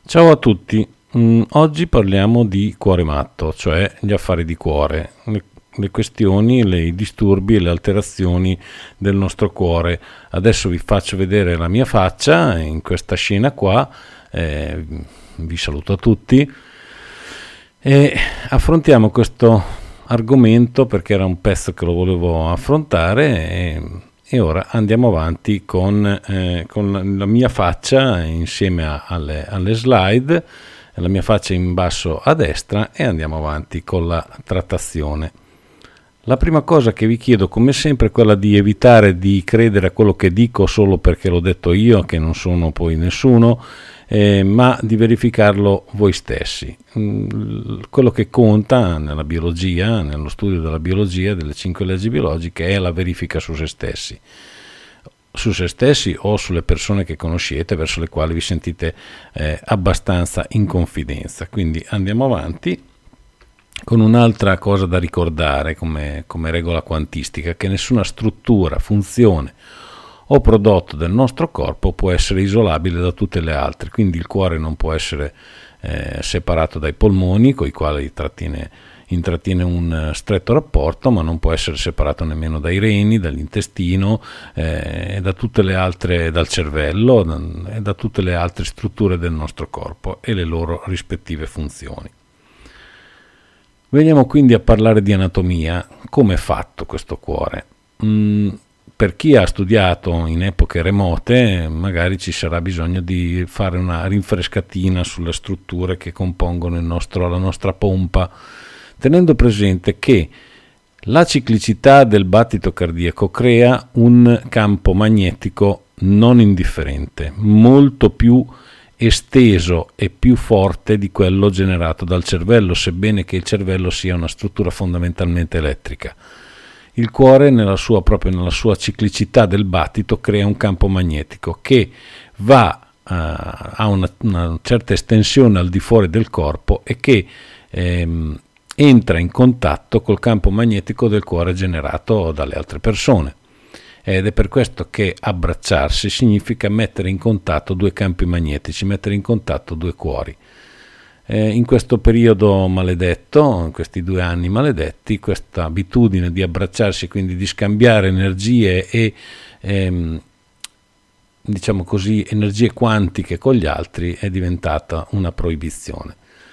Ciao a tutti. Oggi parliamo di cuore matto, cioè gli affari di cuore, le questioni, i disturbi e le alterazioni del nostro cuore. Adesso vi faccio vedere la mia faccia in questa scena qua. Vi saluto a tutti e affrontiamo questo argomento perché era un pezzo che lo volevo affrontare e ora andiamo avanti con la mia faccia insieme alle slide, la mia faccia in basso a destra, e andiamo avanti con la trattazione. La prima cosa che vi chiedo, come sempre, è quella di evitare di credere a quello che dico solo perché l'ho detto io, che non sono poi nessuno, ma di verificarlo voi stessi. Quello che conta nella biologia, nello studio della biologia, delle 5 leggi biologiche, è la verifica su se stessi o sulle persone che conoscete, verso le quali vi sentite abbastanza in confidenza. Quindi andiamo avanti con un'altra cosa da ricordare come regola quantistica: che nessuna struttura, funzione o prodotto del nostro corpo può essere isolabile da tutte le altre. Quindi il cuore non può essere separato dai polmoni, con i quali intrattiene un stretto rapporto, ma non può essere separato nemmeno dai reni, dall'intestino, da tutte le altre, dal cervello e da tutte le altre strutture del nostro corpo e le loro rispettive funzioni. Veniamo quindi a parlare di anatomia. Come è fatto questo cuore? Per chi ha studiato in epoche remote, magari ci sarà bisogno di fare una rinfrescatina sulle strutture che compongono la nostra pompa, tenendo presente che la ciclicità del battito cardiaco crea un campo magnetico non indifferente, molto più esteso e più forte di quello generato dal cervello, sebbene che il cervello sia una struttura fondamentalmente elettrica. Il cuore, proprio nella sua ciclicità del battito, crea un campo magnetico che ha una certa estensione al di fuori del corpo e che entra in contatto col campo magnetico del cuore generato dalle altre persone. Ed è per questo che abbracciarsi significa mettere in contatto due campi magnetici, mettere in contatto due cuori. In questo periodo maledetto, in questi 2 anni maledetti, questa abitudine di abbracciarsi, quindi di scambiare energie e diciamo così, energie quantiche con gli altri, è diventata una proibizione.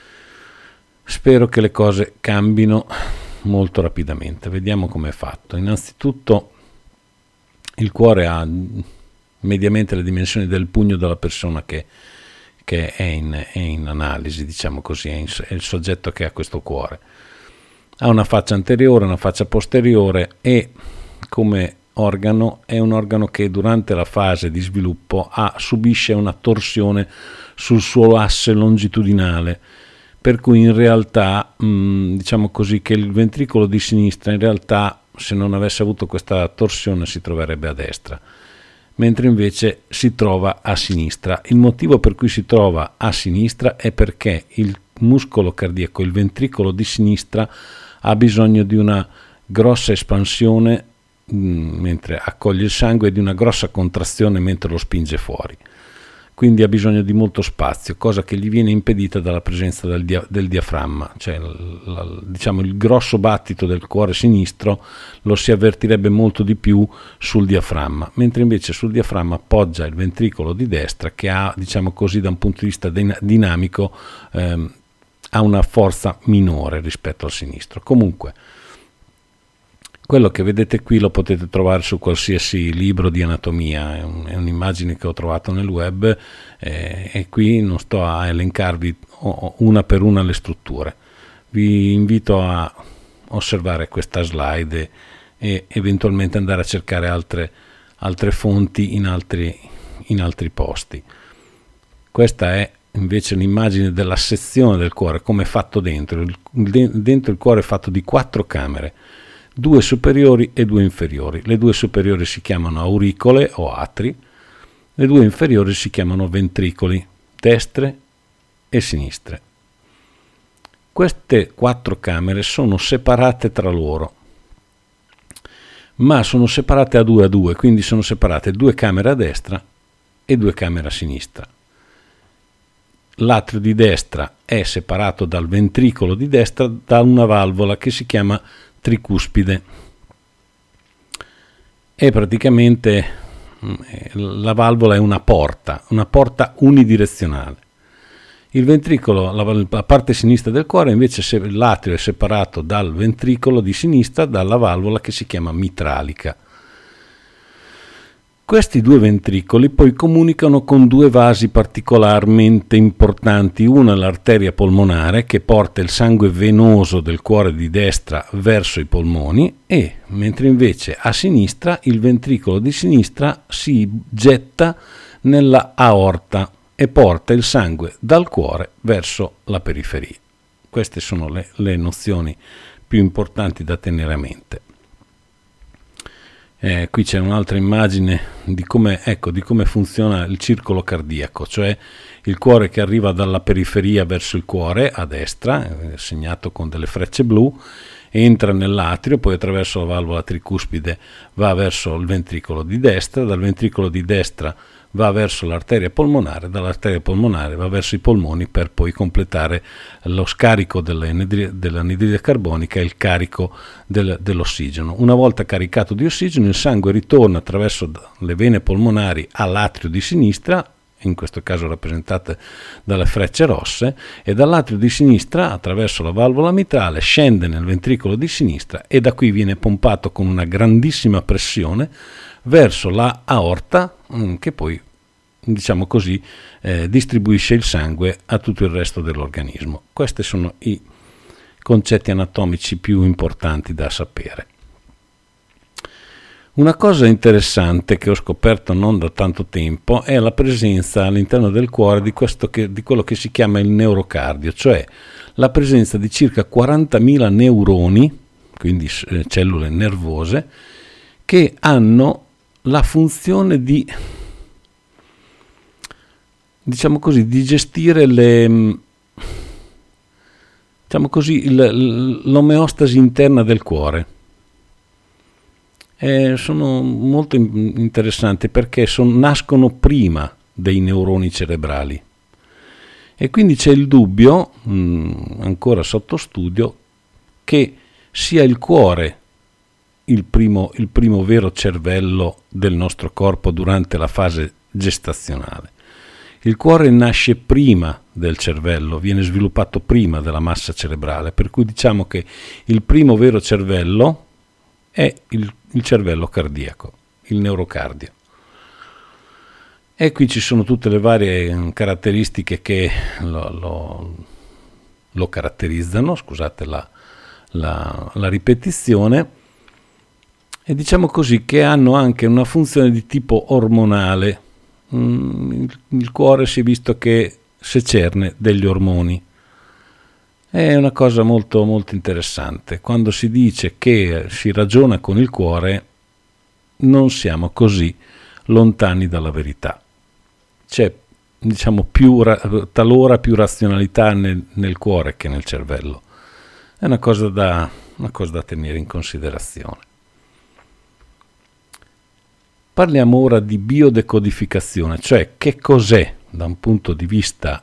Spero che le cose cambino molto rapidamente. Vediamo come è fatto. Innanzitutto, il cuore ha mediamente le dimensioni del pugno della persona che è in analisi, diciamo così, è il soggetto che ha questo cuore. Ha una faccia anteriore, una faccia posteriore e come organo è un organo che durante la fase di sviluppo subisce una torsione sul suo asse longitudinale, per cui in realtà diciamo così che il ventricolo di sinistra in realtà, se non avesse avuto questa torsione, si troverebbe a destra, mentre invece si trova a sinistra. Il motivo per cui si trova a sinistra è perché il muscolo cardiaco, il ventricolo di sinistra, ha bisogno di una grossa espansione mentre accoglie il sangue e di una grossa contrazione mentre lo spinge fuori. Quindi ha bisogno di molto spazio, cosa che gli viene impedita dalla presenza del diaframma, cioè diciamo il grosso battito del cuore sinistro lo si avvertirebbe molto di più sul diaframma, mentre invece sul diaframma poggia il ventricolo di destra, che ha, diciamo così, da un punto di vista dinamico ha una forza minore rispetto al sinistro. Comunque, quello che vedete qui lo potete trovare su qualsiasi libro di anatomia, è un'immagine che ho trovato nel web e qui non sto a elencarvi una per una le strutture. Vi invito a osservare questa slide e eventualmente andare a cercare altre fonti in altri posti. Questa è invece l'immagine della sezione del cuore, come è fatto dentro. Dentro il cuore è fatto di 4 camere, 2 superiori e 2 inferiori. Le 2 superiori si chiamano auricole o atri, le 2 inferiori si chiamano ventricoli, destre e sinistre. Queste 4 camere sono separate tra loro, ma sono separate a 2, quindi sono separate 2 camere a destra e 2 camere a sinistra. l'atrio di destra è separato dal ventricolo di destra da una valvola che si chiama tricuspide. E praticamente la valvola è una porta unidirezionale. Il ventricolo, la parte sinistra del cuore, invece l'atrio è separato dal ventricolo di sinistra dalla valvola che si chiama mitralica. Questi due ventricoli poi comunicano con due vasi particolarmente importanti. Una è l'arteria polmonare che porta il sangue venoso del cuore di destra verso i polmoni, e mentre invece a sinistra il ventricolo di sinistra si getta nella aorta e porta il sangue dal cuore verso la periferia. Queste sono le nozioni più importanti da tenere a mente. Qui c'è un'altra immagine di come funziona il circolo cardiaco, cioè il cuore che arriva dalla periferia verso il cuore a destra, segnato con delle frecce blu, entra nell'atrio, poi attraverso la valvola tricuspide va verso il ventricolo di destra, dal ventricolo di destra va verso l'arteria polmonare, dall'arteria polmonare va verso i polmoni per poi completare lo scarico dell'anidride carbonica e il carico dell'ossigeno. Una volta caricato di ossigeno, il sangue ritorna attraverso le vene polmonari all'atrio di sinistra, in questo caso rappresentate dalle frecce rosse, e dall'atrio di sinistra attraverso la valvola mitrale scende nel ventricolo di sinistra e da qui viene pompato con una grandissima pressione verso la aorta, che poi, diciamo così, distribuisce il sangue a tutto il resto dell'organismo. Questi sono i concetti anatomici più importanti da sapere. Una cosa interessante che ho scoperto non da tanto tempo è la presenza all'interno del cuore di quello che si chiama il neurocardio, cioè la presenza di circa 40.000 neuroni, quindi cellule nervose, che hanno la funzione di, diciamo così, di gestire l'omeostasi interna del cuore. Sono molto interessanti perché nascono prima dei neuroni cerebrali, e quindi c'è il dubbio, ancora sotto studio, che sia il cuore il primo vero cervello del nostro corpo durante la fase gestazionale. Il cuore nasce prima del cervello, viene sviluppato prima della massa cerebrale, per cui diciamo che il primo vero cervello è il cervello cardiaco, il neurocardio. E qui ci sono tutte le varie caratteristiche che lo caratterizzano, scusate la ripetizione, e diciamo così che hanno anche una funzione di tipo ormonale. Il cuore si è visto che secerne degli ormoni. È una cosa molto, molto interessante. Quando si dice che si ragiona con il cuore, non siamo così lontani dalla verità. C'è, diciamo, talora più razionalità nel cuore che nel cervello. È una cosa da tenere in considerazione. Parliamo ora di biodecodificazione, cioè che cos'è da un punto di vista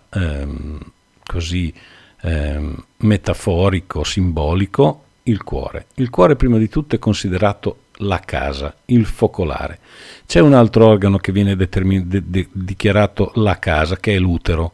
metaforico, simbolico, il cuore. Il cuore prima di tutto è considerato la casa, il focolare. C'è un altro organo che viene dichiarato la casa, che è l'utero.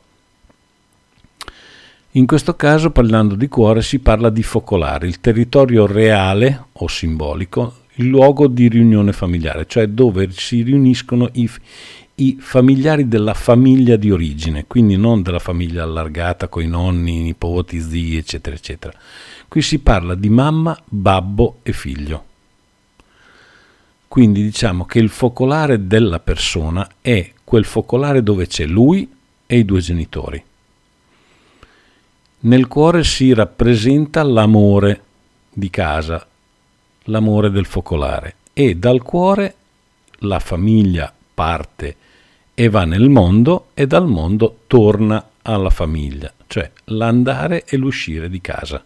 In questo caso, parlando di cuore, si parla di focolare, il territorio reale o simbolico, il luogo di riunione familiare, cioè dove si riuniscono i familiari della famiglia di origine, quindi non della famiglia allargata con i nonni, nipoti, zii, eccetera, eccetera. Qui si parla di mamma, babbo e figlio. Quindi diciamo che il focolare della persona è quel focolare dove c'è lui e i due genitori. Nel cuore si rappresenta l'amore di casa, l'amore del focolare, e dal cuore la famiglia parte e va nel mondo, e dal mondo torna alla famiglia, cioè l'andare e l'uscire di casa.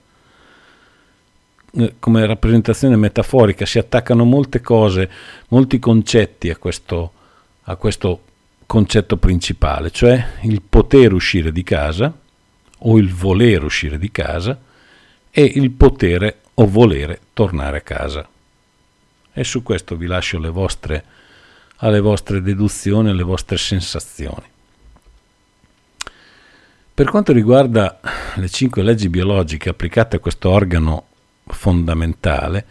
Come rappresentazione metaforica si attaccano molte cose, molti concetti a questo concetto principale, cioè il poter uscire di casa o il voler uscire di casa e il potere o volere tornare a casa. E su questo vi lascio alle vostre deduzioni, alle vostre sensazioni. Per quanto riguarda le 5 leggi biologiche applicate a questo organo fondamentale,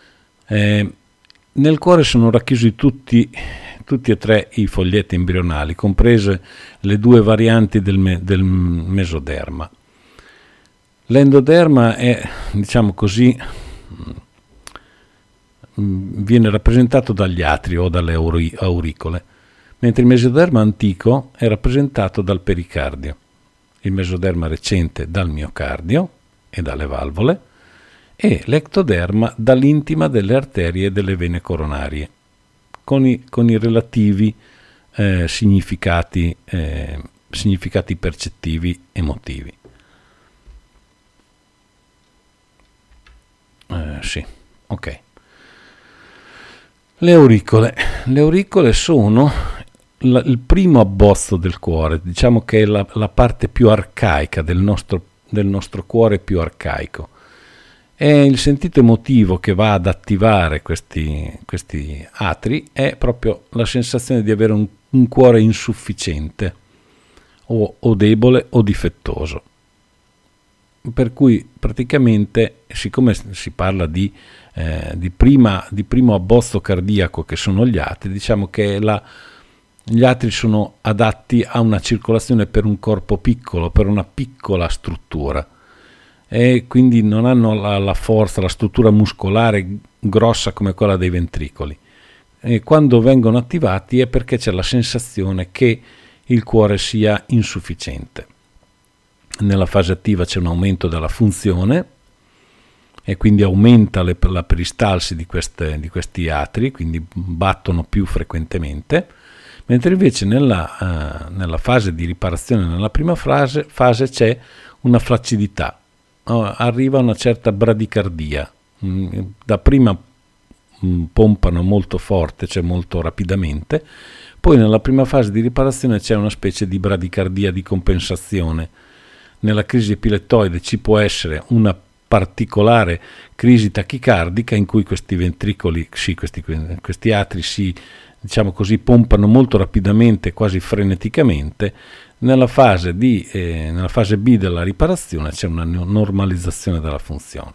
nel cuore sono racchiusi tutti e 3 i foglietti embrionali, comprese le 2 varianti del mesoderma. L'endoderma è, diciamo così, viene rappresentato dagli atri o dalle auricole, mentre il mesoderma antico è rappresentato dal pericardio, il mesoderma recente dal miocardio e dalle valvole, e l'ectoderma dall'intima delle arterie e delle vene coronarie, con i relativi significati percettivi emotivi. Sì, ok. Le auricole sono il primo abbozzo del cuore, diciamo che è la parte più arcaica del nostro cuore più arcaico. E il sentito emotivo che va ad attivare questi atri è proprio la sensazione di avere un cuore insufficiente o debole o difettoso. Per cui praticamente, siccome si parla di primo abbozzo cardiaco che sono gli atri, diciamo che gli atri sono adatti a una circolazione per un corpo piccolo, per una piccola struttura, e quindi non hanno la forza, la struttura muscolare grossa come quella dei ventricoli. E quando vengono attivati è perché c'è la sensazione che il cuore sia insufficiente. Nella fase attiva c'è un aumento della funzione e quindi aumenta la peristalsi di questi atri, quindi battono più frequentemente, mentre invece nella fase di riparazione, nella prima fase c'è una flaccidità, arriva una certa bradicardia, da prima pompano molto forte, cioè molto rapidamente, poi nella prima fase di riparazione c'è una specie di bradicardia di compensazione. Nella crisi epilettoide ci può essere una particolare crisi tachicardica in cui questi ventricoli, questi atri diciamo così, pompano molto rapidamente, quasi freneticamente. Nella fase B della riparazione c'è una normalizzazione della funzione.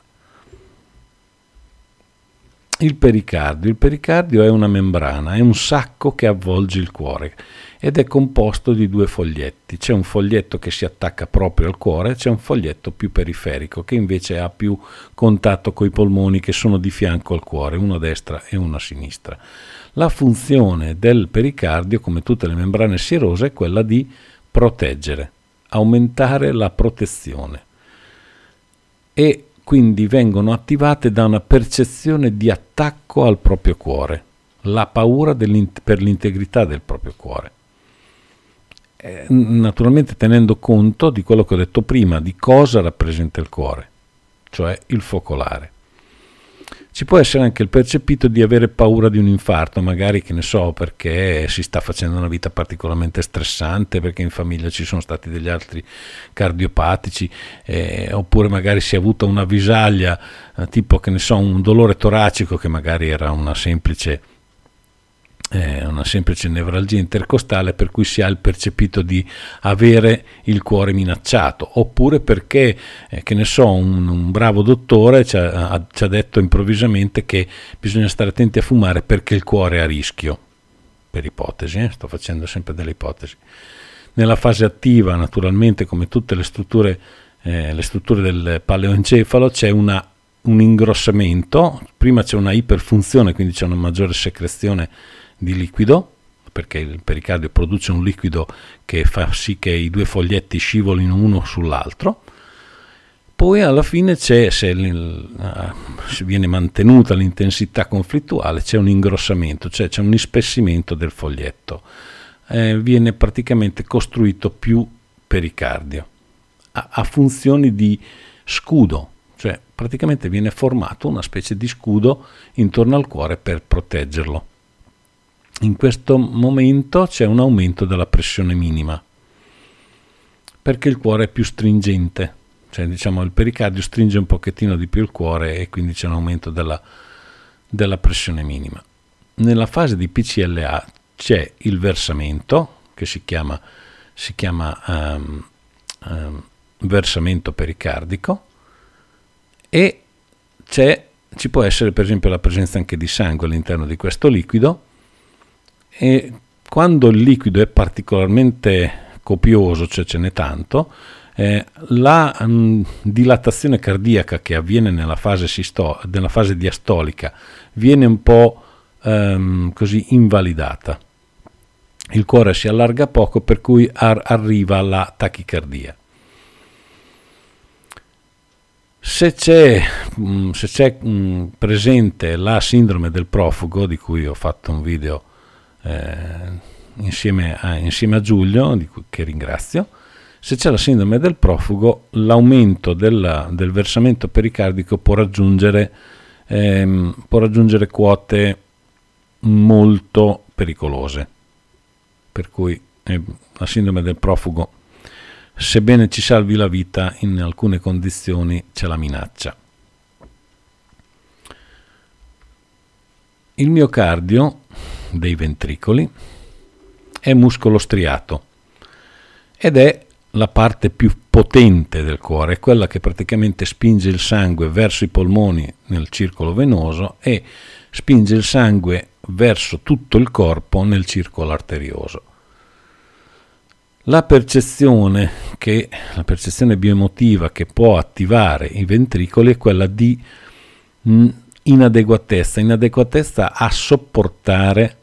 Il pericardio è una membrana, è un sacco che avvolge il cuore ed è composto di 2 foglietti. C'è un foglietto che si attacca proprio al cuore, c'è un foglietto più periferico che invece ha più contatto coi polmoni, che sono di fianco al cuore, uno a destra e uno a sinistra. La funzione del pericardio, come tutte le membrane sierose, è quella di proteggere, aumentare la protezione, e quindi vengono attivate da una percezione di attacco al proprio cuore, la paura per l'integrità del proprio cuore. Naturalmente tenendo conto di quello che ho detto prima, di cosa rappresenta il cuore, cioè il focolare. Ci può essere anche il percepito di avere paura di un infarto, magari, che ne so, perché si sta facendo una vita particolarmente stressante, perché in famiglia ci sono stati degli altri cardiopatici, oppure magari si è avuta una avvisaglia, tipo, che ne so, un dolore toracico che magari era una semplice nevralgia intercostale, per cui si ha il percepito di avere il cuore minacciato, oppure perché che ne so, un bravo dottore ci ha detto improvvisamente che bisogna stare attenti a fumare perché il cuore è a rischio, per ipotesi, sto facendo sempre delle ipotesi. Nella fase attiva, naturalmente, come tutte le strutture del paleoencefalo, c'è un ingrossamento. Prima c'è una iperfunzione, quindi c'è una maggiore secrezione di liquido, perché il pericardio produce un liquido che fa sì che i 2 foglietti scivolino uno sull'altro. Poi alla fine se viene mantenuta l'intensità conflittuale, c'è un ingrossamento, cioè c'è un ispessimento del foglietto, viene praticamente costruito più pericardio, ha funzioni di scudo, cioè praticamente viene formato una specie di scudo intorno al cuore per proteggerlo. in questo momento c'è un aumento della pressione minima, perché il cuore è più stringente, cioè diciamo il pericardio stringe un pochettino di più il cuore e quindi c'è un aumento della pressione minima. Nella fase di PCLA c'è il versamento, che si chiama versamento pericardico, e ci può essere per esempio la presenza anche di sangue all'interno di questo liquido, e quando il liquido è particolarmente copioso, cioè ce n'è tanto, la dilatazione cardiaca che avviene nella fase diastolica viene un po' così invalidata. Il cuore si allarga poco, per cui arriva alla tachicardia. Se c'è presente la sindrome del profugo, di cui ho fatto un video insieme a Giulio, che ringrazio, se c'è la sindrome del profugo, l'aumento del versamento pericardico può raggiungere quote molto pericolose, per cui la sindrome del profugo, sebbene ci salvi la vita, in alcune condizioni ce la minaccia. Il miocardio dei ventricoli è muscolo striato ed è la parte più potente del cuore, è quella che praticamente spinge il sangue verso i polmoni nel circolo venoso e spinge il sangue verso tutto il corpo nel circolo arterioso. La percezione bioemotiva che può attivare i ventricoli è quella di inadeguatezza a sopportare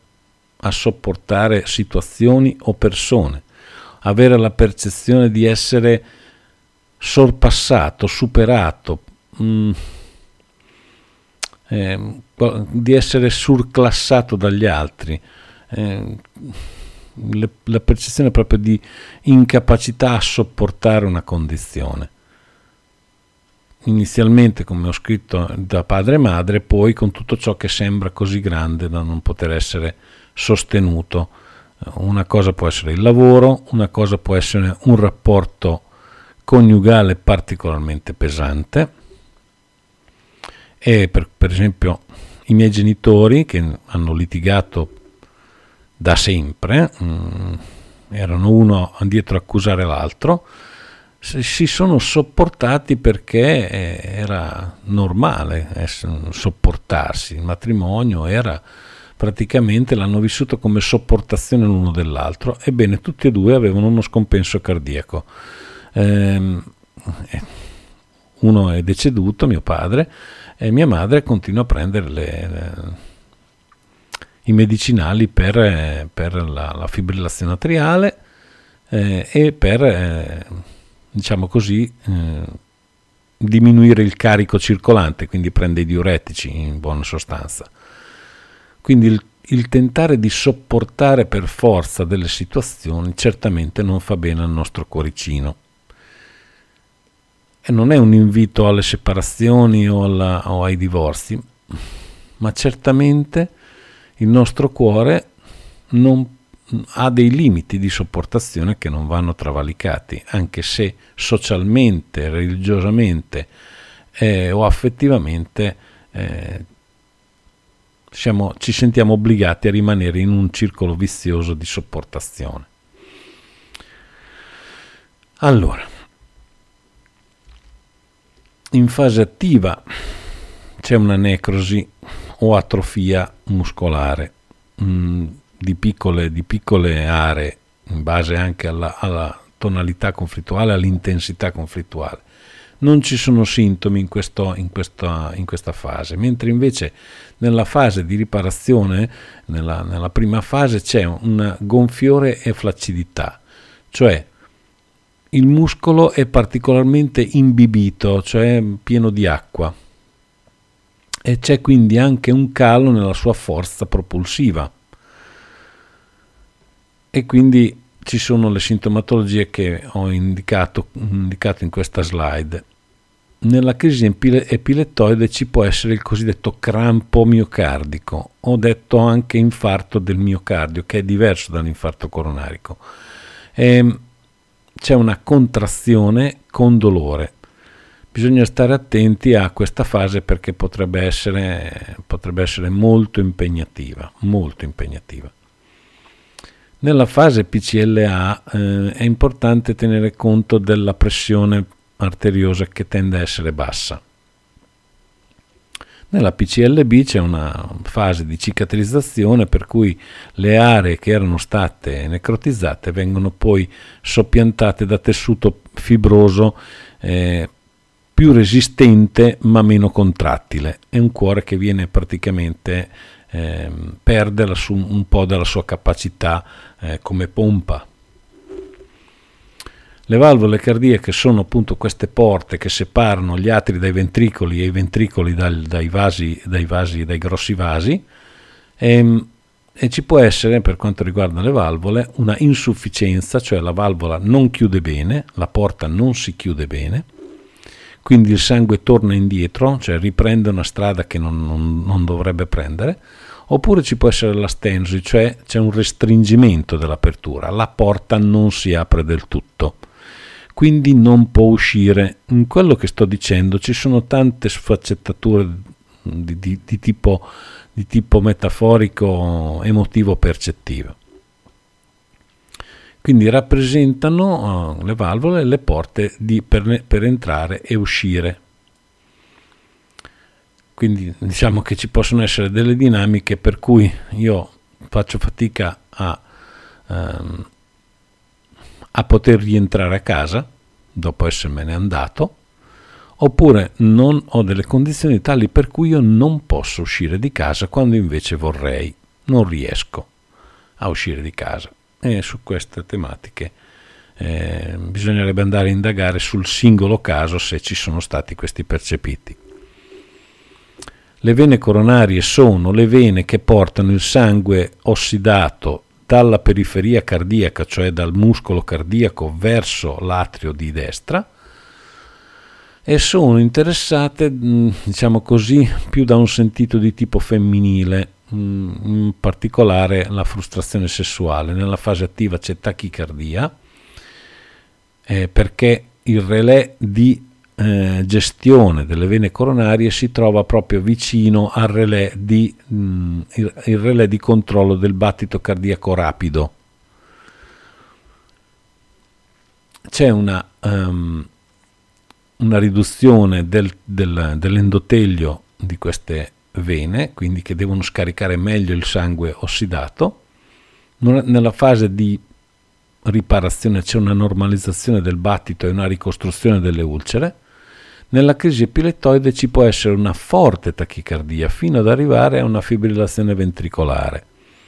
situazioni o persone, avere la percezione di essere sorpassato, superato, di essere surclassato dagli altri, la percezione proprio di incapacità a sopportare una condizione. Inizialmente, come ho scritto, da padre e madre, poi con tutto ciò che sembra così grande da non poter essere sostenuto. Una cosa può essere il lavoro, una cosa può essere un rapporto coniugale particolarmente pesante, e per esempio i miei genitori, che hanno litigato da sempre, erano uno dietro a accusare l'altro, si sono sopportati perché era normale sopportarsi. Il matrimonio era praticamente, l'hanno vissuto come sopportazione l'uno dell'altro. Ebbene, tutti e due avevano uno scompenso cardiaco. Uno è deceduto, mio padre, e mia madre continua a prendere i medicinali per la fibrillazione atriale e per diciamo così diminuire il carico circolante, quindi prende i diuretici in buona sostanza. Quindi il tentare di sopportare per forza delle situazioni certamente non fa bene al nostro cuoricino. E non è un invito alle separazioni o ai divorzi, ma certamente il nostro cuore ha dei limiti di sopportazione che non vanno travalicati, anche se socialmente, religiosamente o affettivamente ci sentiamo obbligati a rimanere in un circolo vizioso di sopportazione. Allora, in fase attiva c'è una necrosi o atrofia muscolare di piccole aree, in base anche alla tonalità conflittuale, all'intensità conflittuale. Non ci sono sintomi in questa fase, mentre invece nella fase di riparazione, nella prima fase, c'è un gonfiore e flaccidità, cioè il muscolo è particolarmente imbibito, cioè pieno di acqua, e c'è quindi anche un calo nella sua forza propulsiva, e quindi ci sono le sintomatologie che ho indicato in questa slide. nella crisi epilettoide ci può essere il cosiddetto crampo miocardico, o detto anche infarto del miocardio, che è diverso dall'infarto coronarico. C'è una contrazione con dolore. Bisogna stare attenti a questa fase perché potrebbe essere molto impegnativa, molto impegnativa. Nella fase PCLA è importante tenere conto della pressione arteriosa che tende a essere bassa. Nella PCLB c'è una fase di cicatrizzazione per cui le aree che erano state necrotizzate vengono poi soppiantate da tessuto fibroso più resistente ma meno contrattile. È un cuore che viene praticamente perde un po' della sua capacità come pompa. Le valvole cardiache sono appunto queste porte che separano gli atri dai ventricoli e i ventricoli dai grossi vasi, e ci può essere, per quanto riguarda le valvole, una insufficienza, cioè la valvola non chiude bene, la porta non si chiude bene, quindi il sangue torna indietro, cioè riprende una strada che non dovrebbe prendere, oppure ci può essere la stenosi, cioè c'è un restringimento dell'apertura, la porta non si apre del tutto, quindi non può uscire. In quello che sto dicendo ci sono tante sfaccettature di tipo metaforico, emotivo, percettivo. Quindi rappresentano le valvole le porte per entrare e uscire. Quindi diciamo che ci possono essere delle dinamiche per cui io faccio fatica a poter rientrare a casa dopo essermene andato, oppure non ho delle condizioni tali per cui io non posso uscire di casa quando invece vorrei, non riesco a uscire di casa. E su queste tematiche bisognerebbe andare a indagare sul singolo caso se ci sono stati questi percepiti. Le vene coronarie sono le vene che portano il sangue ossidato dalla periferia cardiaca, cioè dal muscolo cardiaco, verso l'atrio di destra, e sono interessate, diciamo così, più da un sentito di tipo femminile, in particolare la frustrazione sessuale. Nella fase attiva c'è tachicardia, perché il relè di gestione delle vene coronarie si trova proprio vicino al relè il relè di controllo del battito cardiaco rapido. C'è una riduzione dell'endotelio di queste vene, quindi che devono scaricare meglio il sangue ossidato. Nella fase di riparazione c'è una normalizzazione del battito e una ricostruzione delle ulcere. Nella crisi epilettoide ci può essere una forte tachicardia fino ad arrivare a una fibrillazione ventricolare.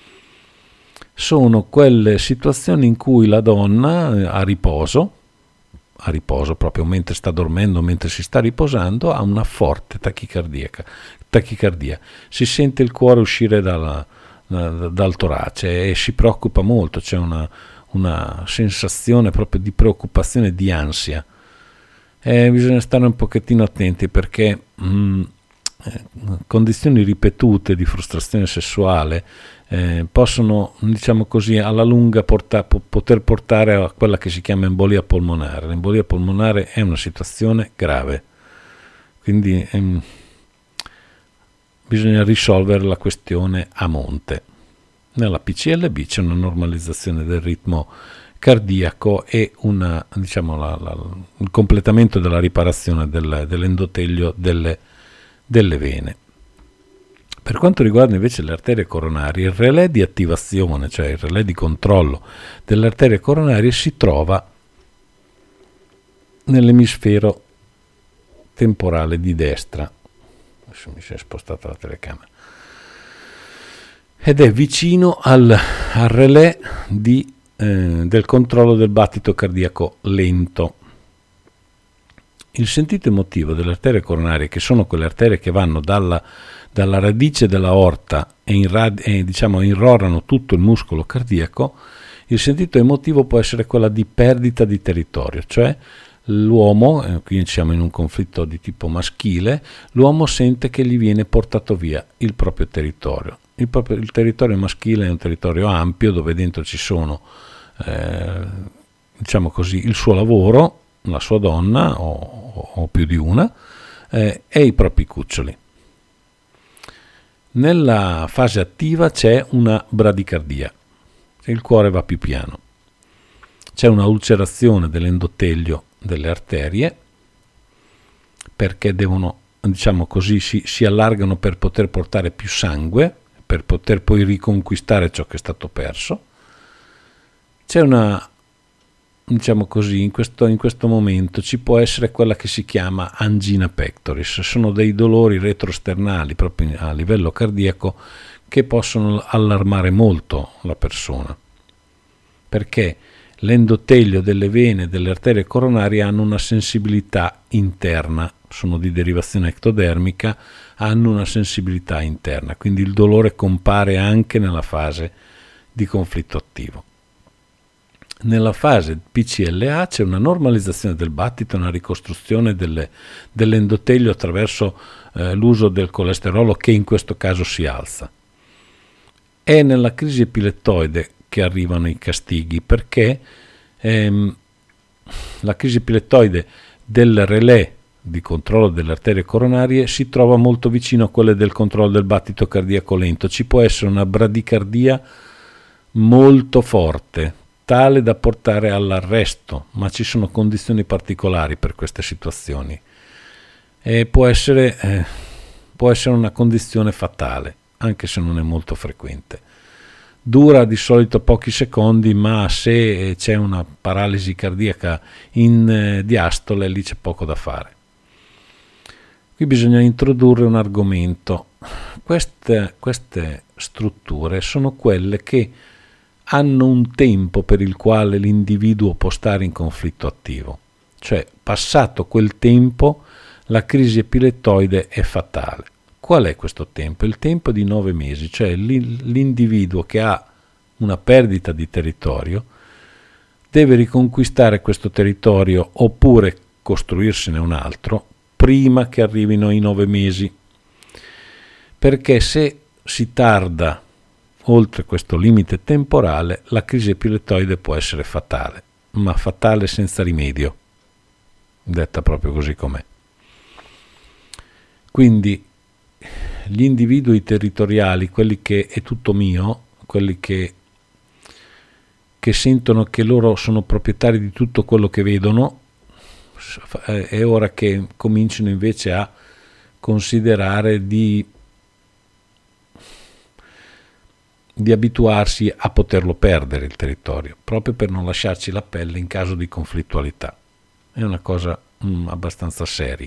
Sono quelle situazioni in cui la donna a riposo proprio mentre sta dormendo, mentre si sta riposando, ha una forte tachicardia. Si sente il cuore uscire dal torace e si preoccupa molto, c'è una sensazione proprio di preoccupazione e di ansia. Bisogna stare un pochettino attenti perché condizioni ripetute di frustrazione sessuale possono, diciamo così, alla lunga poter portare a quella che si chiama embolia polmonare. L'embolia polmonare è una situazione grave, quindi bisogna risolvere la questione a monte. Nella PCLB c'è una normalizzazione del ritmo cardiaco e il completamento della riparazione dell'endotelio delle vene. Per quanto riguarda invece le arterie coronarie, il relè di attivazione, cioè il relè di controllo delle arterie coronarie, si trova nell'emisfero temporale di destra. Adesso mi si è spostata la telecamera. Ed è vicino al relè del controllo del battito cardiaco lento. Il sentito emotivo delle arterie coronarie, che sono quelle arterie che vanno dalla radice dell'aorta e irrorano tutto il muscolo cardiaco, il sentito emotivo può essere quella di perdita di territorio, cioè L'uomo, qui siamo in un conflitto di tipo maschile, l'uomo sente che gli viene portato via il proprio territorio. Il territorio maschile è un territorio ampio dove dentro ci sono, diciamo così, il suo lavoro, la sua donna o più di una, e i propri cuccioli. Nella fase attiva c'è una bradicardia, il cuore va più piano, c'è una ulcerazione dell'endotelio delle arterie perché devono, diciamo così, si allargano per poter portare più sangue, per poter poi riconquistare ciò che è stato perso. C'è una, diciamo così, in questo momento ci può essere quella che si chiama angina pectoris, sono dei dolori retrosternali proprio a livello cardiaco che possono allarmare molto la persona, perché l'endotelio delle vene e delle arterie coronarie hanno una sensibilità interna, sono di derivazione ectodermica, hanno una sensibilità interna, quindi il dolore compare anche nella fase di conflitto attivo. Nella fase PCLA c'è una normalizzazione del battito, una ricostruzione dell'endotelio attraverso l'uso del colesterolo che in questo caso si alza. È nella crisi epilettoide che arrivano i castighi, perché la crisi epilettoide del relè di controllo delle arterie coronarie si trova molto vicino a quelle del controllo del battito cardiaco lento. Ci può essere una bradicardia molto forte, tale da portare all'arresto, ma ci sono condizioni particolari per queste situazioni. Può essere una condizione fatale, anche se non è molto frequente. Dura di solito pochi secondi, ma se c'è una paralisi cardiaca in diastole, lì c'è poco da fare. Qui bisogna introdurre un argomento. Queste strutture sono quelle che hanno un tempo per il quale l'individuo può stare in conflitto attivo, cioè passato quel tempo la crisi epilettoide è fatale. Qual è questo tempo? Il tempo di 9 mesi, cioè l'individuo che ha una perdita di territorio deve riconquistare questo territorio oppure costruirsene un altro prima che arrivino i 9 mesi, perché se si tarda oltre questo limite temporale la crisi epilettoide può essere fatale, ma fatale senza rimedio, detta proprio così com'è. Quindi gli individui territoriali, quelli che è tutto mio, quelli che sentono che loro sono proprietari di tutto quello che vedono, è ora che comincino invece a considerare di abituarsi a poterlo perdere il territorio, proprio per non lasciarci la pelle in caso di conflittualità. È una cosa abbastanza seria.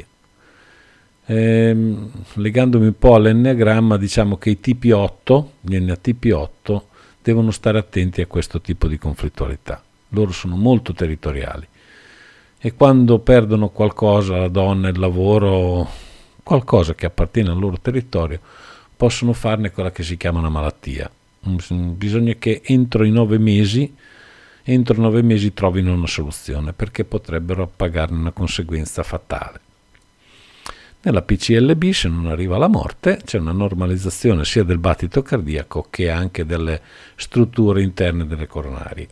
Legandomi un po' all'enneagramma, diciamo che i tipi 8, gli NATP 8, devono stare attenti a questo tipo di conflittualità. Loro sono molto territoriali e quando perdono qualcosa, la donna, il lavoro, qualcosa che appartiene al loro territorio, possono farne quella che si chiama una malattia. Bisogna che entro 9 mesi trovino una soluzione, perché potrebbero pagarne una conseguenza fatale. Nella PCLB, se non arriva alla morte, c'è una normalizzazione sia del battito cardiaco che anche delle strutture interne delle coronarie.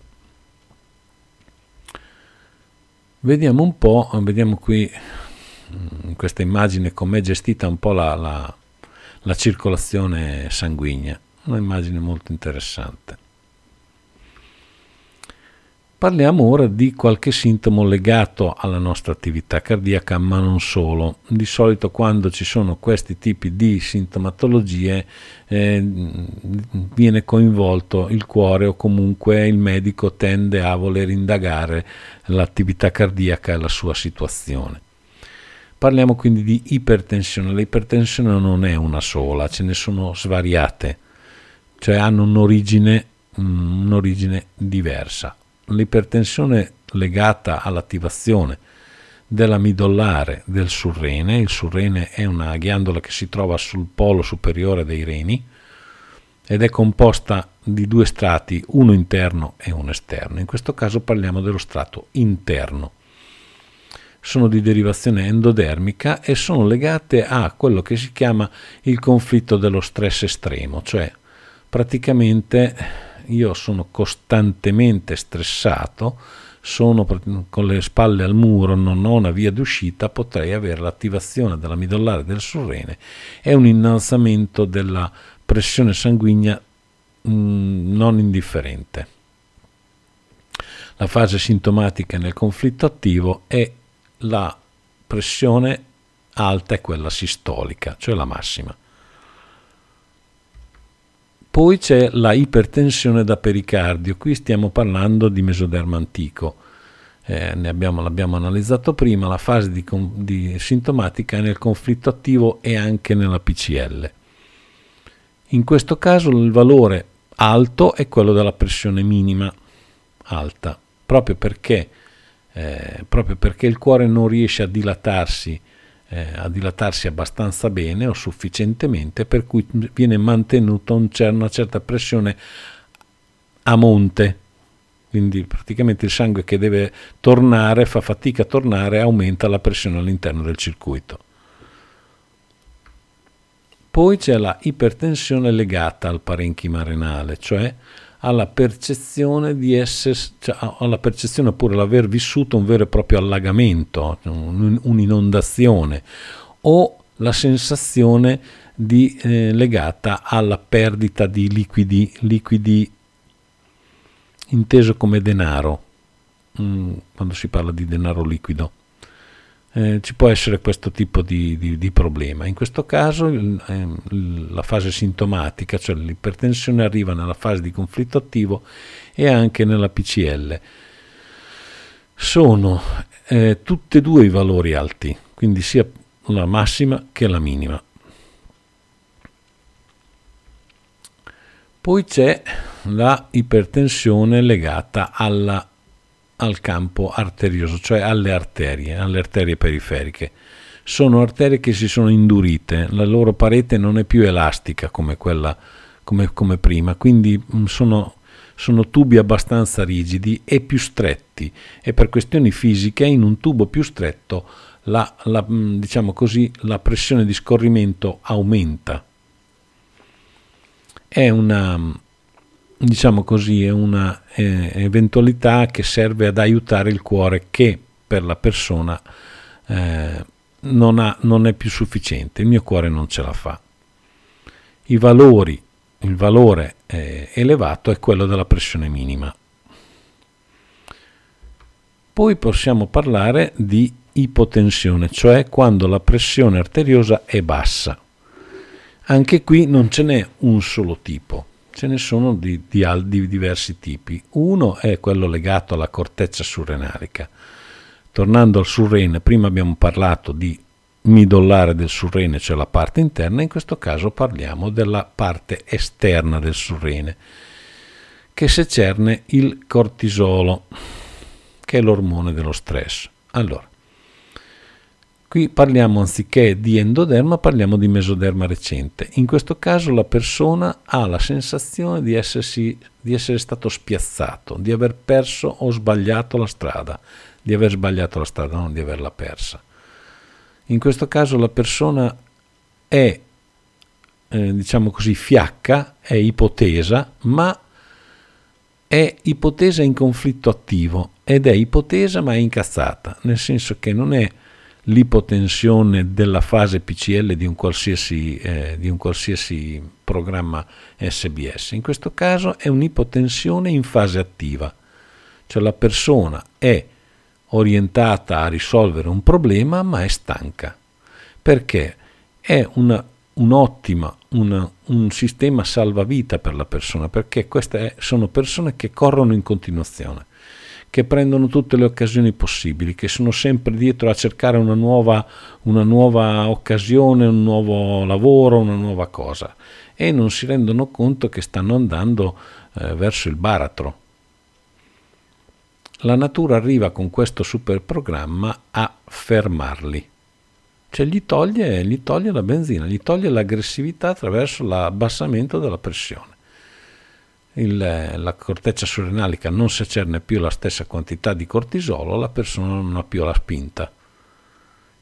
Vediamo qui in questa immagine com'è gestita un po' la circolazione sanguigna, una immagine molto interessante. Parliamo ora di qualche sintomo legato alla nostra attività cardiaca, ma non solo. Di solito quando ci sono questi tipi di sintomatologie viene coinvolto il cuore, o comunque il medico tende a voler indagare l'attività cardiaca e la sua situazione. Parliamo quindi di ipertensione. L'ipertensione non è una sola, ce ne sono svariate, cioè hanno un'origine diversa. L'ipertensione legata all'attivazione della midollare del surrene. Il surrene è una ghiandola che si trova sul polo superiore dei reni ed è composta di 2 strati, uno interno e uno esterno. In questo caso parliamo dello strato interno. sono di derivazione endodermica e sono legate a quello che si chiama il conflitto dello stress estremo, cioè praticamente io sono costantemente stressato, sono con le spalle al muro, non ho una via d'uscita, potrei avere l'attivazione della midollare del surrene e un innalzamento della pressione sanguigna non indifferente. La fase sintomatica nel conflitto attivo è la pressione alta è quella sistolica, cioè la massima. Poi c'è la ipertensione da pericardio, qui stiamo parlando di mesoderma antico, l'abbiamo analizzato prima, la fase di sintomatica è nel conflitto attivo e anche nella PCL. In questo caso il valore alto è quello della pressione minima alta, proprio perché il cuore non riesce a dilatarsi abbastanza bene o sufficientemente, per cui viene mantenuta una certa pressione a monte, quindi praticamente il sangue che deve tornare fa fatica a tornare, aumenta la pressione all'interno del circuito. Poi c'è la ipertensione legata al parenchima renale, cioè alla percezione di essere, cioè alla percezione oppure l'aver vissuto un vero e proprio allagamento, un'inondazione, o la sensazione legata alla perdita di liquidi inteso come denaro, quando si parla di denaro liquido. Ci può essere questo tipo di problema. In questo caso la fase sintomatica, cioè l'ipertensione, arriva nella fase di conflitto attivo e anche nella PCL. Sono tutti e due i valori alti, quindi sia la massima che la minima. Poi c'è la ipertensione legata al campo arterioso, cioè alle arterie periferiche. Sono arterie che si sono indurite, la loro parete non è più elastica come prima, quindi sono tubi abbastanza rigidi e più stretti, e per questioni fisiche in un tubo più stretto diciamo così, la pressione di scorrimento aumenta. È una eventualità che serve ad aiutare il cuore, che per la persona non è più sufficiente. Il mio cuore non ce la fa. Il valore elevato è quello della pressione minima. Poi possiamo parlare di ipotensione, cioè quando la pressione arteriosa è bassa. Anche qui non ce n'è un solo tipo. Ce ne sono di diversi tipi. Uno è quello legato alla corteccia surrenalica. Tornando al surrene, prima abbiamo parlato di midollare del surrene, cioè la parte interna, in questo caso parliamo della parte esterna del surrene, che secerne il cortisolo, che è l'ormone dello stress. Allora, qui parliamo, anziché di endoderma, parliamo di mesoderma recente. In questo caso la persona ha la sensazione di essere stato spiazzato, di aver perso o sbagliato la strada, di aver sbagliato la strada, non di averla persa. In questo caso la persona è, diciamo così, fiacca, è ipotesa, ma è ipotesa in conflitto attivo, ed è ipotesa ma è incazzata, nel senso che non è l'ipotensione della fase PCL di un qualsiasi programma SBS. In questo caso è un'ipotensione in fase attiva, cioè la persona è orientata a risolvere un problema ma è stanca, perché è un sistema salvavita per la persona, perché sono persone che corrono in continuazione, che prendono tutte le occasioni possibili, che sono sempre dietro a cercare una nuova occasione, un nuovo lavoro, una nuova cosa, e non si rendono conto che stanno andando verso il baratro. La natura arriva con questo super programma a fermarli, cioè gli toglie la benzina, gli toglie l'aggressività attraverso l'abbassamento della pressione. La corteccia surrenalica non secerne più la stessa quantità di cortisolo, la persona non ha più la spinta,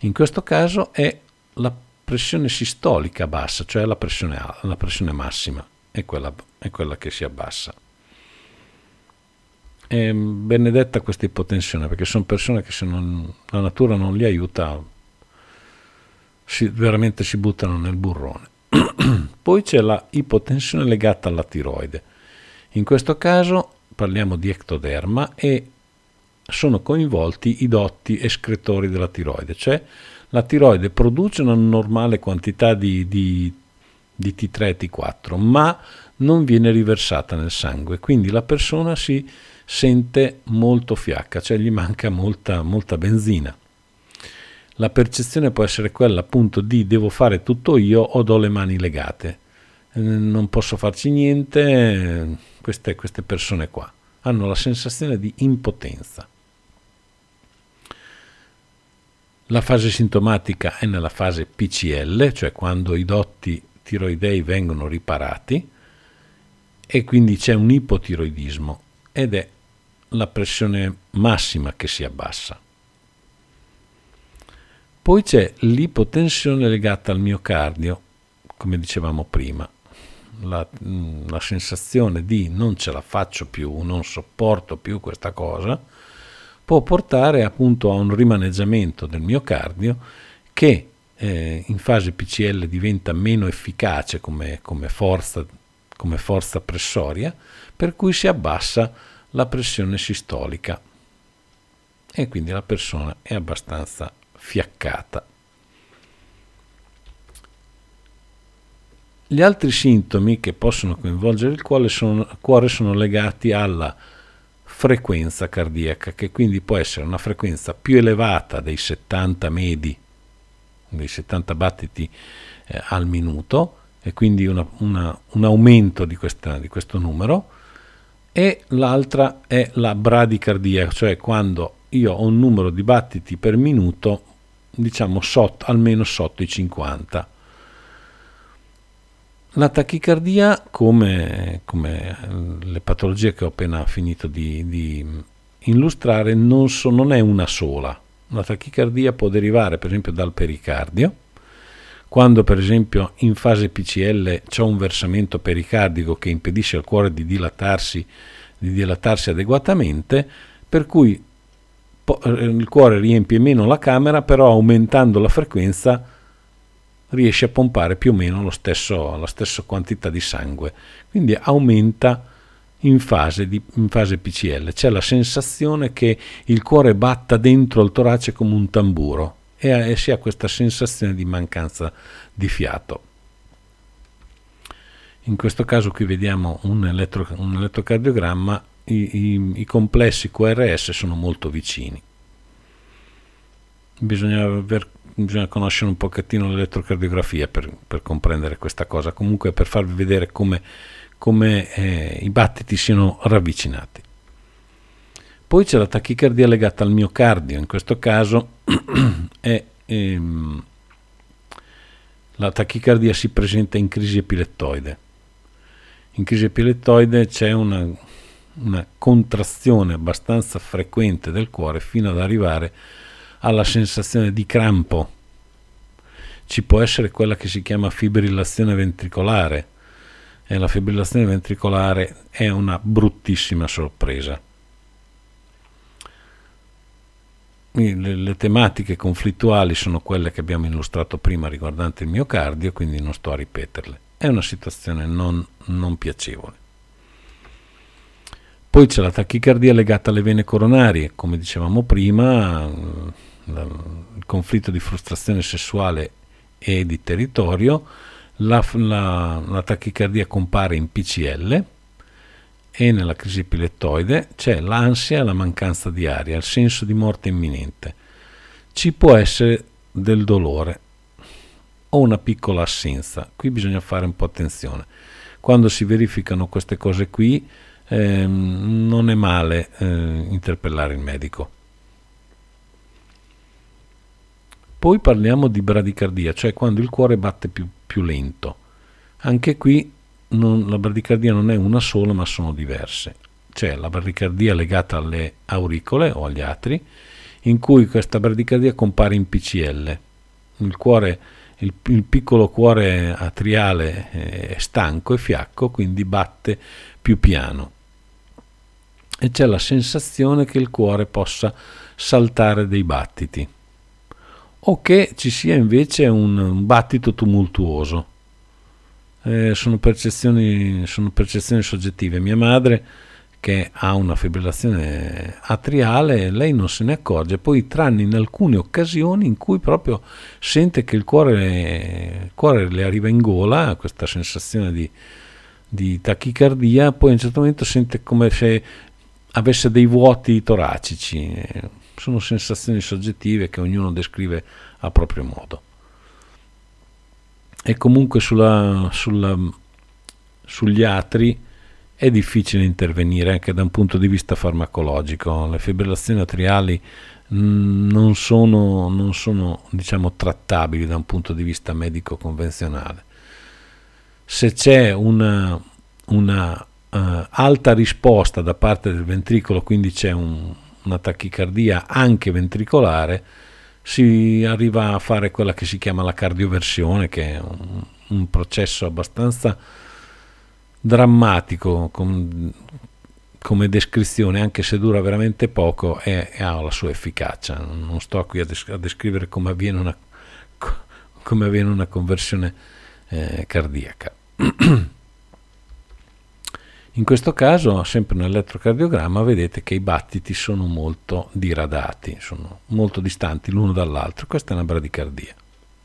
In questo caso è la pressione sistolica bassa, cioè la pressione massima, è quella che si abbassa. È benedetta questa ipotensione, perché sono persone che se la natura non li aiuta, veramente si buttano nel burrone. Poi c'è la ipotensione legata alla tiroide. In questo caso parliamo di ectoderma e sono coinvolti i dotti escretori della tiroide, cioè la tiroide produce una normale quantità di T3 e T4, ma non viene riversata nel sangue, quindi la persona si sente molto fiacca, cioè gli manca molta benzina. La percezione può essere quella appunto di devo fare tutto io o ho le mani legate, non posso farci niente. Queste persone qua hanno la sensazione di impotenza. La fase sintomatica è nella fase PCL, cioè quando i dotti tiroidei vengono riparati e quindi c'è un ipotiroidismo ed è la pressione massima che si abbassa. Poi c'è l'ipotensione legata al miocardio, come dicevamo prima, la sensazione di non ce la faccio più, non sopporto più questa cosa, può portare appunto a un rimaneggiamento del miocardio che in fase PCL diventa meno efficace come forza pressoria, per cui si abbassa la pressione sistolica e quindi la persona è abbastanza fiaccata. Gli altri sintomi che possono coinvolgere il cuore sono legati alla frequenza cardiaca, che quindi può essere una frequenza più elevata dei 70 medi, dei 70 battiti al minuto, e quindi un aumento di questo numero, e l'altra è la bradicardia, cioè quando io ho un numero di battiti per minuto, diciamo almeno sotto i 50. La tachicardia, come le patologie che ho appena finito di illustrare, non è una sola. La tachicardia può derivare per esempio dal pericardio, quando per esempio in fase PCL c'è un versamento pericardico che impedisce al cuore di dilatarsi adeguatamente, per cui il cuore riempie meno la camera, però aumentando la frequenza riesce a pompare più o meno la stessa quantità di sangue, quindi aumenta in fase PCL. C'è la sensazione che il cuore batta dentro il torace come un tamburo e si ha questa sensazione di mancanza di fiato. In questo caso qui vediamo un elettrocardiogramma, i complessi QRS sono molto vicini. Bisogna conoscere un pochettino l'elettrocardiografia per comprendere questa cosa, comunque per farvi vedere come i battiti siano ravvicinati. Poi c'è la tachicardia legata al miocardio, in questo caso la tachicardia si presenta in crisi epilettoide. In crisi epilettoide c'è una contrazione abbastanza frequente del cuore fino ad arrivare alla sensazione di crampo. Ci può essere quella che si chiama fibrillazione ventricolare, e la fibrillazione ventricolare è una bruttissima sorpresa. Le tematiche conflittuali sono quelle che abbiamo illustrato prima riguardanti il miocardio, quindi non sto a ripeterle. È una situazione non piacevole. Poi c'è la tachicardia legata alle vene coronarie, come dicevamo prima, il conflitto di frustrazione sessuale e di territorio. La tachicardia compare in PCL e nella crisi epilettoide c'è l'ansia e la mancanza di aria, il senso di morte imminente. Ci può essere del dolore o una piccola assenza. Qui bisogna fare un po' attenzione. Quando si verificano queste cose qui, non è male interpellare il medico. Poi parliamo di bradicardia, cioè quando il cuore batte più lento. Anche qui la bradicardia non è una sola, ma sono diverse. C'è la bradicardia legata alle auricole o agli atri, in cui questa bradicardia compare in PCL. Il cuore, il piccolo cuore atriale è stanco e fiacco, quindi batte più piano e c'è la sensazione che il cuore possa saltare dei battiti o che ci sia invece un battito tumultuoso. Sono percezioni soggettive. Mia madre, che ha una fibrillazione atriale, lei non se ne accorge, poi tranne in alcune occasioni in cui proprio sente che il cuore le arriva in gola, questa sensazione di tachicardia, poi a un certo momento sente come se avesse dei vuoti toracici. Sono sensazioni soggettive che ognuno descrive a proprio modo. E comunque sugli atri è difficile intervenire anche da un punto di vista farmacologico. Le fibrillazioni atriali non sono diciamo trattabili da un punto di vista medico convenzionale. Se c'è una alta risposta da parte del ventricolo, quindi c'è una tachicardia anche ventricolare, si arriva a fare quella che si chiama la cardioversione, che è un processo abbastanza drammatico come descrizione, anche se dura veramente poco e ha la sua efficacia. Non sto qui a descrivere come avviene una conversione cardiaca. In questo caso, sempre nell'elettrocardiogramma, vedete che i battiti sono molto diradati, sono molto distanti l'uno dall'altro. Questa è una bradicardia.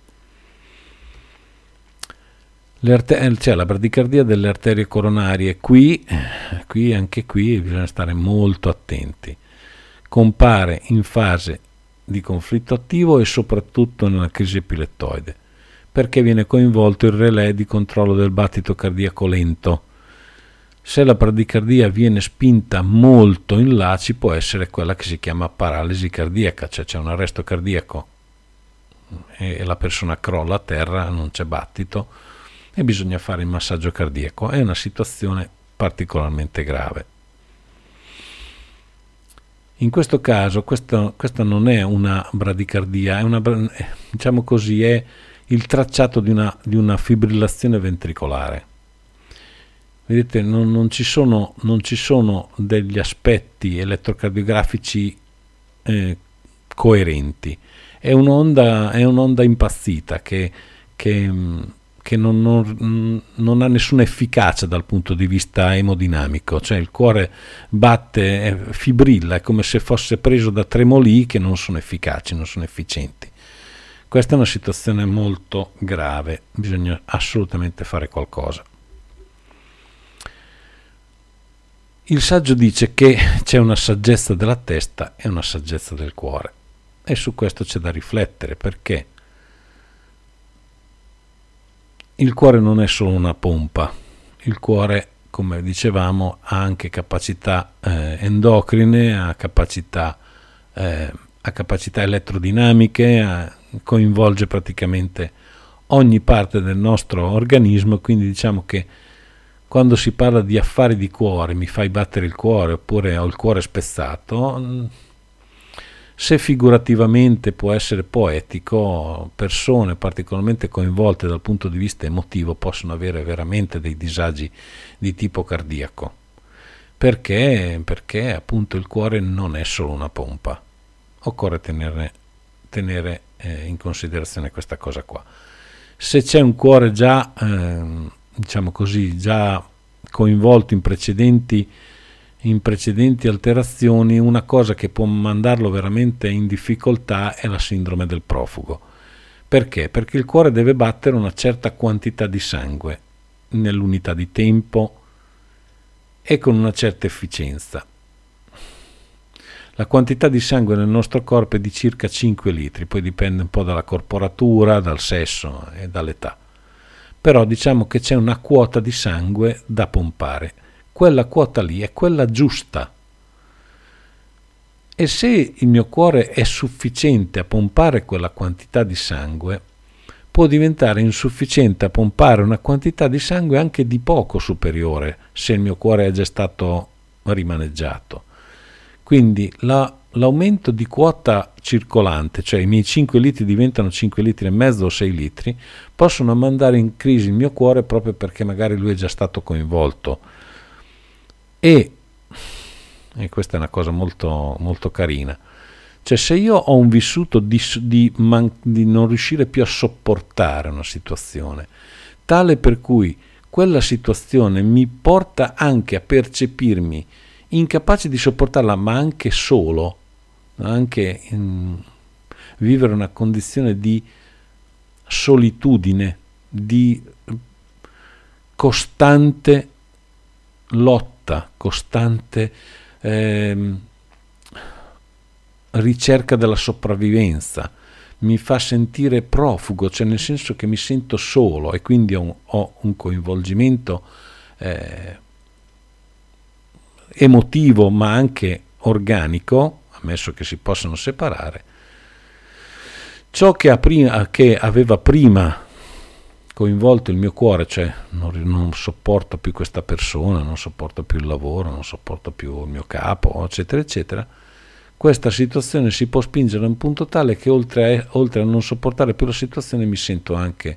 C'è la bradicardia delle arterie coronarie. Anche qui bisogna stare molto attenti. Compare in fase di conflitto attivo e soprattutto nella crisi epilettoide, perché viene coinvolto il relè di controllo del battito cardiaco lento. Se la bradicardia viene spinta molto in là, ci può essere quella che si chiama paralisi cardiaca, cioè c'è un arresto cardiaco e la persona crolla a terra, non c'è battito e bisogna fare il massaggio cardiaco. È una situazione particolarmente grave. In questo caso questa non è una bradicardia, diciamo così, è il tracciato di una fibrillazione ventricolare. Vedete, non ci sono degli aspetti elettrocardiografici coerenti. È un'onda impazzita che non ha nessuna efficacia dal punto di vista emodinamico, cioè il cuore batte, fibrilla, è come se fosse preso da tremoli che non sono efficaci, non sono efficienti. Questa è una situazione molto grave, bisogna assolutamente fare qualcosa. Il saggio dice che c'è una saggezza della testa e una saggezza del cuore, e su questo c'è da riflettere, perché il cuore non è solo una pompa. Il cuore, come dicevamo, ha anche capacità endocrine, ha capacità elettrodinamiche, coinvolge praticamente ogni parte del nostro organismo, quindi diciamo che quando si parla di affari di cuore, mi fai battere il cuore oppure ho il cuore spezzato, se figurativamente può essere poetico, persone particolarmente coinvolte dal punto di vista emotivo possono avere veramente dei disagi di tipo cardiaco. Perché appunto il cuore non è solo una pompa. Occorre tenere in considerazione questa cosa qua. Se c'è un cuore già diciamo così, già coinvolto in precedenti alterazioni, una cosa che può mandarlo veramente in difficoltà è la sindrome del profugo. Perché? Perché il cuore deve battere una certa quantità di sangue nell'unità di tempo e con una certa efficienza. La quantità di sangue nel nostro corpo è di circa 5 litri, poi dipende un po' dalla corporatura, dal sesso e dall'età. Però diciamo che c'è una quota di sangue da pompare. Quella quota lì è quella giusta. E se il mio cuore è sufficiente a pompare quella quantità di sangue, può diventare insufficiente a pompare una quantità di sangue anche di poco superiore se il mio cuore è già stato rimaneggiato. Quindi la l'aumento di quota circolante, cioè i miei 5 litri diventano 5 litri e mezzo o 6 litri, possono mandare in crisi il mio cuore proprio perché magari lui è già stato coinvolto. E questa è una cosa molto, molto carina. Cioè, se io ho un vissuto di non riuscire più a sopportare una situazione, tale per cui quella situazione mi porta anche a percepirmi incapace di sopportarla, ma anche solo, anche vivere una condizione di solitudine, di costante lotta, costante ricerca della sopravvivenza, mi fa sentire profugo, cioè nel senso che mi sento solo e quindi ho un coinvolgimento emotivo ma anche organico, ammesso che si possano separare. Ciò che aveva prima coinvolto il mio cuore, cioè non sopporto più questa persona, non sopporto più il lavoro, non sopporto più il mio capo, eccetera eccetera, questa situazione si può spingere a un punto tale che oltre a non sopportare più la situazione mi sento anche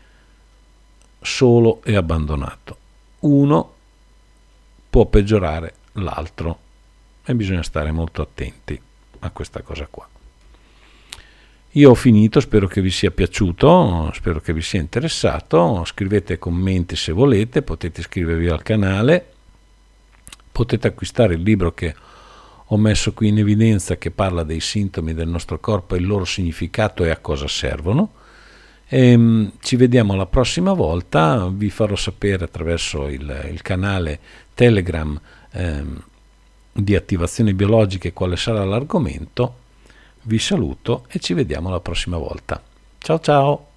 solo e abbandonato. Uno può peggiorare l'altro e bisogna stare molto attenti a questa cosa qua. Io ho finito, spero che vi sia piaciuto, spero che vi sia interessato, scrivete commenti se volete, potete iscrivervi al canale, potete acquistare il libro che ho messo qui in evidenza che parla dei sintomi del nostro corpo, il loro significato e a cosa servono. Ci vediamo la prossima volta, vi farò sapere attraverso il canale Telegram di attivazioni biologiche quale sarà l'argomento. Vi saluto e ci vediamo la prossima volta. Ciao ciao!